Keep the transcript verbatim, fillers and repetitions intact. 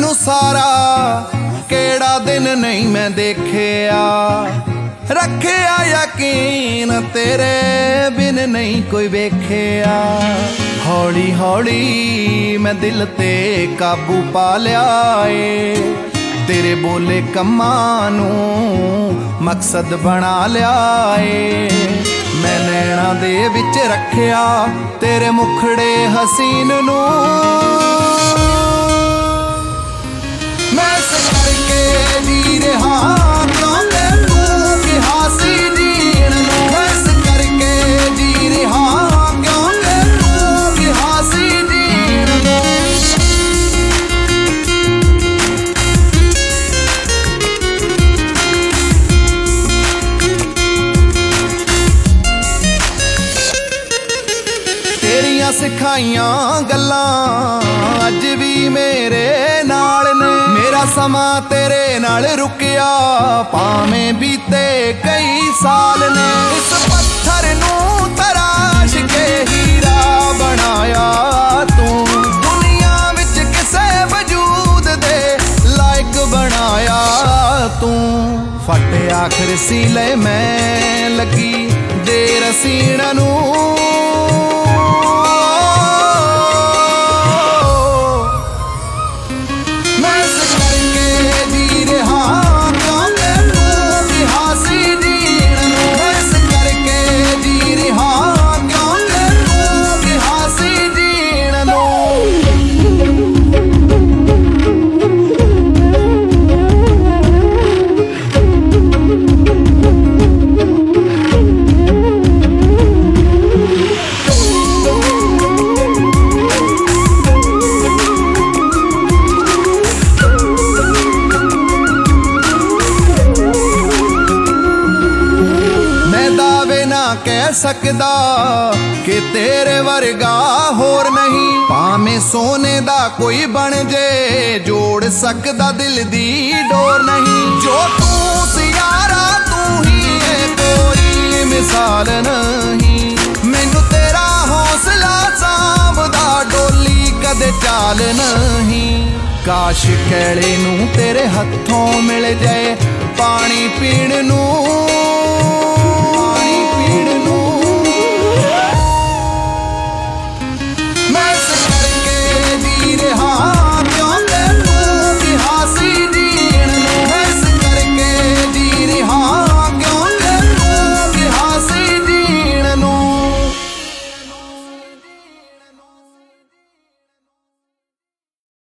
ਨੂੰ ਸਾਰਾ ਕਿਹੜਾ ਦਿਨ ਨਹੀਂ ਮੈਂ ਦੇਖਿਆ। ਰੱਖਿਆ ਯਕੀਨ ਤੇਰੇ ਬਿਨ ਨਹੀਂ ਕੋਈ ਵੇਖਿਆ। ਹੌਲੀ ਹੌਲੀ ਮੈਂ ਦਿਲ ਤੇ ਕਾਬੂ ਪਾ ਲਿਆ ਏ। ਤੇਰੇ ਬੋਲੇ ਕੰਮਾਂ ਨੂੰ ਮਕਸਦ ਬਣਾ ਲਿਆ ਏ। ਮੈਂ ਨੈਣਾ ਦੇ ਵਿੱਚ ਰੱਖਿਆ ਤੇਰੇ ਮੁਖੜੇ ਹਸੀਨ ਨੂੰ। ਮੈਂ ਇਸ ਕਰਕੇ ਜੀ ਰਿਹਾ ਕਿਉਂ ਤੈਨੂੰ ਕਿਹਾ ਸੀ ਜੀਣ ਨੂੰ। ਮੈਂ ਇਸ ਕਰਕੇ ਜੀ ਰਿਹਾ ਕਿਉਂ ਤੈਨੂੰ ਕਿਹਾ ਸੀ ਜੀਣ ਨੂੰ। ਤੇਰੀਆਂ ਸਿਖਾਈਆਂ ਗੱਲਾਂ ਅੱਜ ਵੀ ਮੇਰੇ ਨਾਲ ਨੇ। ਮੇਰਾ ਸਮਾਂ ਤੇਰੇ ਨਾਲ ਰੁਕਿਆ ਭਾਵੇਂ ਬੀਤੇ ਕਈ ਸਾਲ ਨੇ। ਇਸ ਪੱਥਰ ਨੂੰ ਤਰਾਸ਼ ਕੇ ਹੀਰਾ ਬਣਾਇਆ ਤੂੰ। ਦੁਨੀਆ ਵਿੱਚ ਕਿਸੇ ਵਜੂਦ ਦੇ ਲਾਇਕ ਬਣਾਇਆ ਤੂੰ। ਫਟ ਆਖਰ ਸੀ ਲੈ ਮੈਂ ਲੱਗੀ ਦੇਰ ਸੀਣ ਨੂੰ। ਕਹਿ ਸਕਦਾ ਕਿ ਤੇਰੇ ਵਰਗਾ ਹੋਰ ਨਹੀਂ। ਭਾਵੇਂ ਸੋਨੇ ਦਾ ਕੋਈ ਬਣ ਜੇ ਜੋੜ ਸਕਦਾ ਦਿਲ ਦੀ ਡੋਰ ਨਹੀਂ। ਜੋ ਤੂੰ ਸਿਆਰਾ ਤੂੰ ਹੀ ਹੈ ਕੋਈ ਮਿਸਾਲ ਨਹੀਂ। ਮੈਨੂੰ ਤੇਰਾ ਹੌਸਲਾ ਸਾਂਭਦਾ ਡੋਲੀ ਕਦੇ ਚਾਲ ਨਹੀਂ। ਕਾਸ਼ ਕੈਲੇ ਨੂੰ ਤੇਰੇ ਹੱਥੋਂ ਮਿਲ ਜਾਏ ਪਾਣੀ ਪੀਣ ਨੂੰ।